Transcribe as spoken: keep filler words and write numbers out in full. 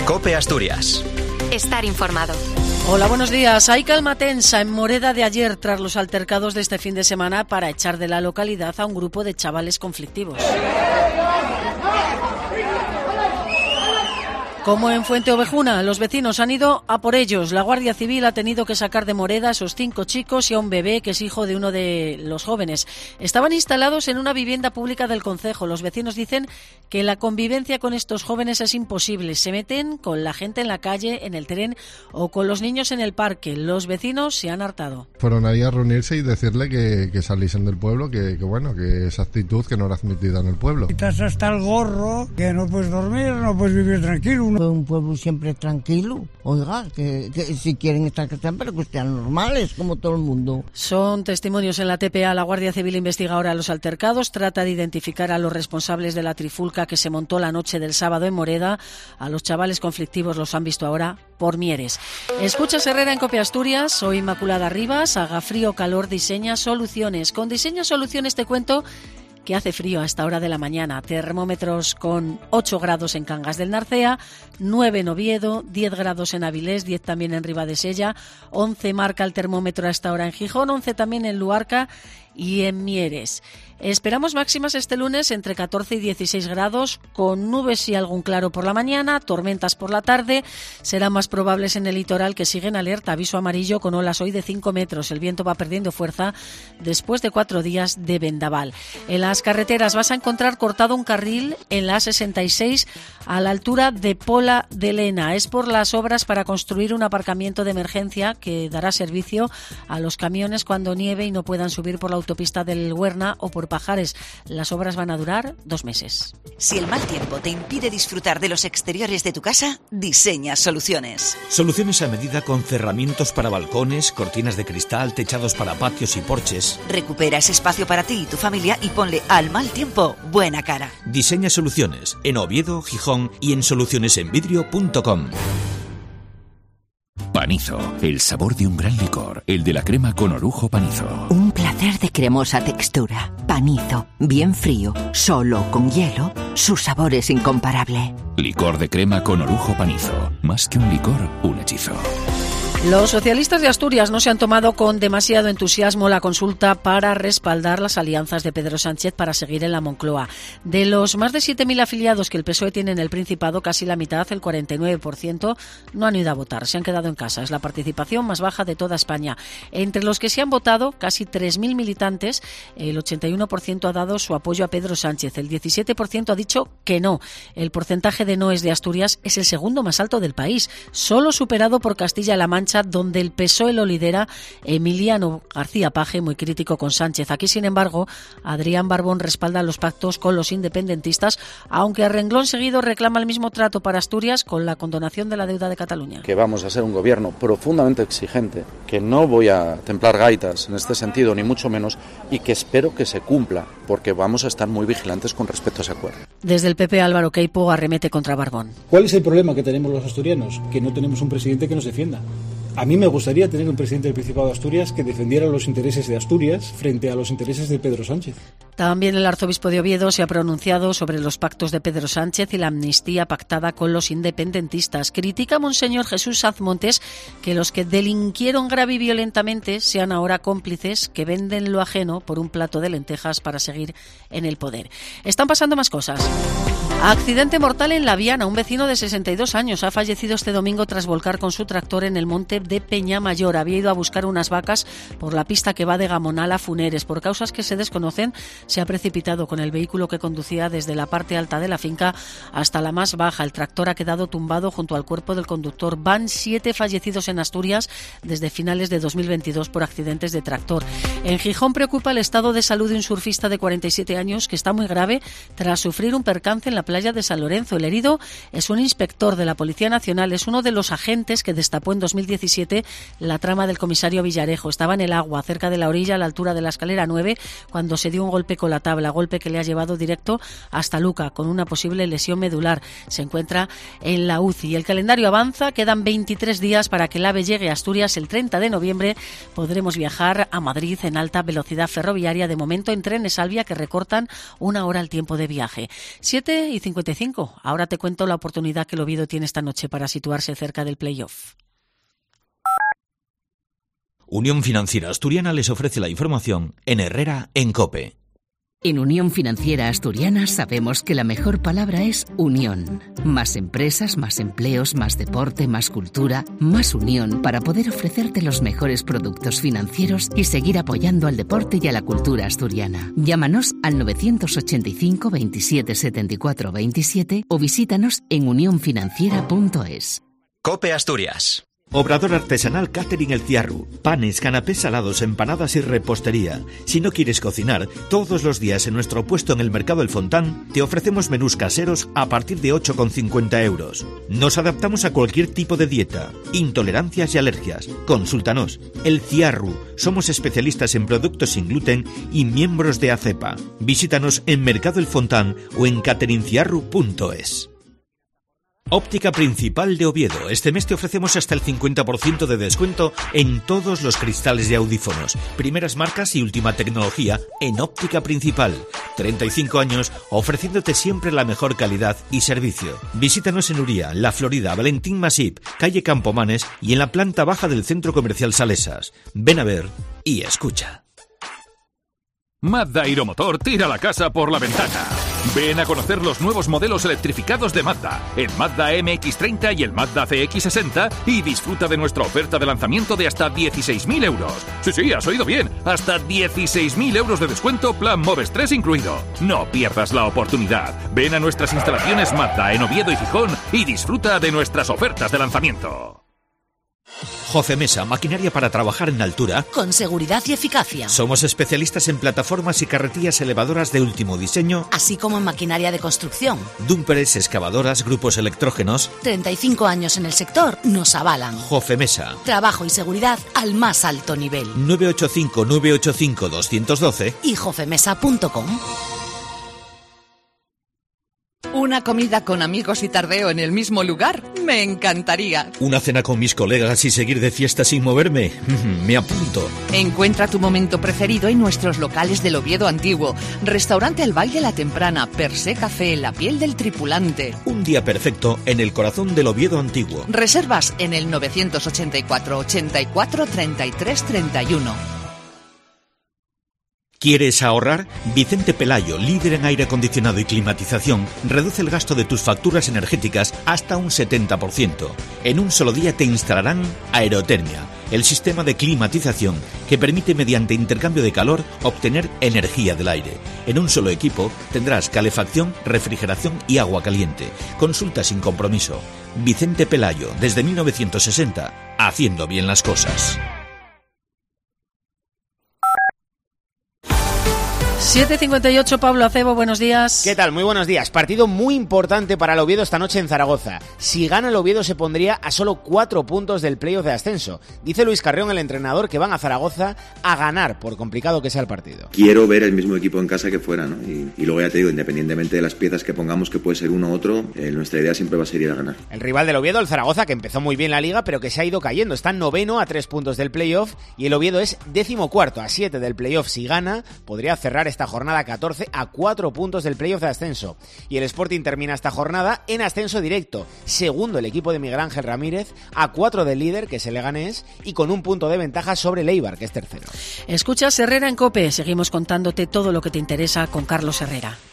COPE Asturias. Estar informado. Hola, buenos días. Hay calma tensa en Moreda de ayer tras los altercados de este fin de semana para echar de la localidad a un grupo de chavales conflictivos. Como en Fuente Ovejuna, los vecinos han ido a por ellos. La Guardia Civil ha tenido que sacar de Moreda a esos cinco chicos y a un bebé que es hijo de uno de los jóvenes. Estaban instalados en una vivienda pública del concejo. Los vecinos dicen que la convivencia con estos jóvenes es imposible. Se meten con la gente en la calle, en el tren o con los niños en el parque. Los vecinos se han hartado. Fueron ahí a reunirse y decirle que, que saliesen del pueblo, que, que bueno, que esa actitud que no era admitida en el pueblo. Estás hasta el gorro, que no puedes dormir, no puedes vivir tranquilo. Fue un pueblo siempre tranquilo. Oiga, que, que si quieren estar que estén, pero que estén normales, como todo el mundo. Son testimonios en la T P A. La Guardia Civil investiga ahora los altercados, trata de identificar a los responsables de la trifulca que se montó la noche del sábado en Moreda. A los chavales conflictivos los han visto ahora por Mieres. Escuchas Herrera en COPE Asturias, soy Inmaculada Rivas. Haga frío o calor, diseña soluciones. Con Diseña Soluciones te cuento que hace frío a esta hora de la mañana. Termómetros con ocho grados en Cangas del Narcea, nueve en Oviedo, diez grados en Avilés, diez también en Ribadesella, once marca el termómetro a esta hora en Gijón, once también en Luarca y en Mieres. Esperamos máximas este lunes entre catorce y dieciséis grados, con nubes y algún claro por la mañana, tormentas por la tarde. Serán más probables en el litoral, que sigue en alerta, aviso amarillo con olas hoy de cinco metros. El viento va perdiendo fuerza después de cuatro días de vendaval. En las carreteras vas a encontrar cortado un carril en la A sesenta y seis a la altura de Pola de Lena. Es por las obras para construir un aparcamiento de emergencia que dará servicio a los camiones cuando nieve y no puedan subir por la autopista del Huerna o por Pajares. Las obras van a durar dos meses. Si el mal tiempo te impide disfrutar de los exteriores de tu casa, diseña soluciones. Soluciones a medida con cerramientos para balcones, cortinas de cristal, techados para patios y porches. Recupera ese espacio para ti y tu familia y ponle al mal tiempo buena cara. Diseña soluciones en Oviedo, Gijón y en soluciones en vidrio punto com. Panizo, el sabor de un gran licor, el de la crema con orujo Panizo. Un placer de cremosa textura. Panizo, bien frío, solo con hielo, su sabor es incomparable. Licor de crema con orujo Panizo, más que un licor, un hechizo. Los socialistas de Asturias no se han tomado con demasiado entusiasmo la consulta para respaldar las alianzas de Pedro Sánchez para seguir en la Moncloa. De los más de siete mil afiliados que el P S O E tiene en el Principado, casi la mitad, el cuarenta y nueve por ciento, no han ido a votar, se han quedado en casa. Es la participación más baja de toda España. Entre los que se han votado, casi tres mil militantes, el ochenta y uno por ciento ha dado su apoyo a Pedro Sánchez, el diecisiete por ciento ha dicho que no. El porcentaje de noes de Asturias es el segundo más alto del país, solo superado por Castilla-La Mancha, donde el P S O E lo lidera Emiliano García Paje, muy crítico con Sánchez. Aquí, sin embargo, Adrián Barbón respalda los pactos con los independentistas, aunque a renglón seguido reclama el mismo trato para Asturias con la condonación de la deuda de Cataluña. Que vamos a ser un gobierno profundamente exigente, que no voy a templar gaitas en este sentido, ni mucho menos, y que espero que se cumpla, porque vamos a estar muy vigilantes con respecto a ese acuerdo. Desde el P P, Álvaro Queipo arremete contra Barbón. ¿Cuál es el problema que tenemos los asturianos? Que no tenemos un presidente que nos defienda. A mí me gustaría tener un presidente del Principado de Asturias que defendiera los intereses de Asturias frente a los intereses de Pedro Sánchez. También el arzobispo de Oviedo se ha pronunciado sobre los pactos de Pedro Sánchez y la amnistía pactada con los independentistas. Critica a Monseñor Jesús Sanz Montes que los que delinquieron grave y violentamente sean ahora cómplices que venden lo ajeno por un plato de lentejas para seguir en el poder. Están pasando más cosas. Accidente mortal en La Viana. Un vecino de sesenta y dos años ha fallecido este domingo tras volcar con su tractor en el monte de Peñamayor. Había ido a buscar unas vacas por la pista que va de Gamonal a Funeres. Por causas que se desconocen, se ha precipitado con el vehículo que conducía desde la parte alta de la finca hasta la más baja. El tractor ha quedado tumbado junto al cuerpo del conductor. Van siete fallecidos en Asturias desde finales de dos mil veintidós por accidentes de tractor. En Gijón preocupa el estado de salud de un surfista de cuarenta y siete años que está muy grave tras sufrir un percance en la playa de San Lorenzo. El herido es un inspector de la Policía Nacional, es uno de los agentes que destapó en dos mil diecisiete la trama del comisario Villarejo. Estaba en el agua, cerca de la orilla, a la altura de la escalera nueve, cuando se dio un golpe con la tabla, golpe que le ha llevado directo hasta Luca, con una posible lesión medular. Se encuentra en la U C I. El calendario avanza, quedan veintitrés días para que el AVE llegue a Asturias. El treinta de noviembre podremos viajar a Madrid en alta velocidad ferroviaria, de momento en trenes Alvia que recortan una hora el tiempo de viaje. siete siete y cincuenta y cinco. Ahora te cuento la oportunidad que el Oviedo tiene esta noche para situarse cerca del playoff. Unión Financiera Asturiana les ofrece la información en Herrera en COPE. En Unión Financiera Asturiana sabemos que la mejor palabra es unión. Más empresas, más empleos, más deporte, más cultura, más unión para poder ofrecerte los mejores productos financieros y seguir apoyando al deporte y a la cultura asturiana. Llámanos al novecientos ochenta y cinco veintisiete setenta y cuatro veintisiete o visítanos en unión financiera punto es. COPE Asturias. Obrador artesanal Catering El Ciarru. Panes, canapés salados, empanadas y repostería. Si no quieres cocinar, todos los días en nuestro puesto en el Mercado El Fontán te ofrecemos menús caseros a partir de ocho con cincuenta euros. Nos adaptamos a cualquier tipo de dieta, intolerancias y alergias. Consúltanos. El Ciarru. Somos especialistas en productos sin gluten y miembros de ACEPA. Visítanos en Mercado El Fontán o en catering ciarru punto es. Óptica Principal de Oviedo. Este mes te ofrecemos hasta el cincuenta por ciento de descuento en todos los cristales de audífonos. Primeras marcas y última tecnología en Óptica Principal. treinta y cinco años ofreciéndote siempre la mejor calidad y servicio. Visítanos en Uría, La Florida, Valentín Masip, calle Campomanes y en la planta baja del Centro Comercial Salesas. Ven a ver y escucha. Mazda Aeromotor tira la casa por la ventana. Ven a conocer los nuevos modelos electrificados de Mazda, el Mazda M X treinta y el Mazda C X sesenta, y disfruta de nuestra oferta de lanzamiento de hasta dieciséis mil euros. Sí, sí, has oído bien, hasta dieciséis mil euros de descuento, plan Moves tres incluido. No pierdas la oportunidad. Ven a nuestras instalaciones Mazda en Oviedo y Gijón y disfruta de nuestras ofertas de lanzamiento. Jofemesa, maquinaria para trabajar en altura. Con seguridad y eficacia. Somos especialistas en plataformas y carretillas elevadoras de último diseño, así como en maquinaria de construcción. Dumpers, excavadoras, grupos electrógenos. treinta y cinco años en el sector nos avalan. Jofemesa. Trabajo y seguridad al más alto nivel. nueve ocho cinco, nueve ocho cinco, dos uno dos y jofemesa punto com. ¿Una comida con amigos y tardeo en el mismo lugar? Me encantaría. ¿Una cena con mis colegas y seguir de fiesta sin moverme? Me apunto. Encuentra tu momento preferido en nuestros locales del Oviedo Antiguo. Restaurante El Baile La Temprana, Per Se Café, La Piel del Tripulante. Un día perfecto en el corazón del Oviedo Antiguo. Reservas en el novecientos ochenta y cuatro, ochenta y cuatro, treinta y tres, treinta y uno. ¿Quieres ahorrar? Vicente Pelayo, líder en aire acondicionado y climatización, reduce el gasto de tus facturas energéticas hasta un setenta por ciento. En un solo día te instalarán Aerotermia, el sistema de climatización que permite mediante intercambio de calor obtener energía del aire. En un solo equipo tendrás calefacción, refrigeración y agua caliente. Consulta sin compromiso. Vicente Pelayo, desde mil novecientos sesenta, haciendo bien las cosas. siete cincuenta y ocho, Pablo Acebo, buenos días. ¿Qué tal? Muy buenos días. Partido muy importante para el Oviedo esta noche en Zaragoza. Si gana el Oviedo se pondría a solo cuatro puntos del playoff de ascenso. Dice Luis Carrión, el entrenador, que van a Zaragoza a ganar, por complicado que sea el partido. Quiero ver el mismo equipo en casa que fuera, ¿no? Y, y luego ya te digo, independientemente de las piezas que pongamos, que puede ser uno u otro, eh, nuestra idea siempre va a ser ir a ganar. El rival del Oviedo, el Zaragoza, que empezó muy bien la liga, pero que se ha ido cayendo. Está noveno a tres puntos del playoff y el Oviedo es décimo cuarto a siete del playoff. Si gana, podría cerrar esta jornada catorce a cuatro puntos del playoff de ascenso. Y el Sporting termina esta jornada en ascenso directo. Segundo el equipo de Miguel Ángel Ramírez, a cuatro del líder, que es el Leganés, y con un punto de ventaja sobre el Eibar, que es tercero. Escuchas Herrera en COPE. Seguimos contándote todo lo que te interesa con Carlos Herrera.